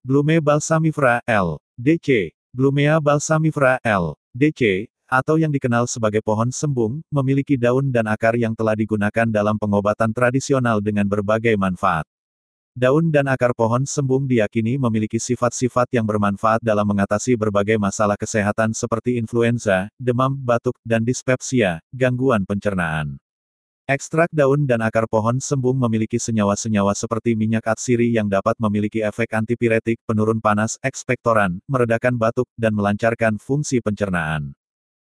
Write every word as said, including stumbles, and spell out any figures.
Glume balsamifera, L. D C. Glumea balsamifera, L. D C, atau yang dikenal sebagai pohon sembung, memiliki daun dan akar yang telah digunakan dalam pengobatan tradisional dengan berbagai manfaat. Daun dan akar pohon sembung diyakini memiliki sifat-sifat yang bermanfaat dalam mengatasi berbagai masalah kesehatan seperti influenza, demam, batuk, dan dispepsia, gangguan pencernaan. Ekstrak daun dan akar pohon sembung memiliki senyawa-senyawa seperti minyak atsiri yang dapat memiliki efek antipiretik, penurun panas, ekspektoran, meredakan batuk, dan melancarkan fungsi pencernaan.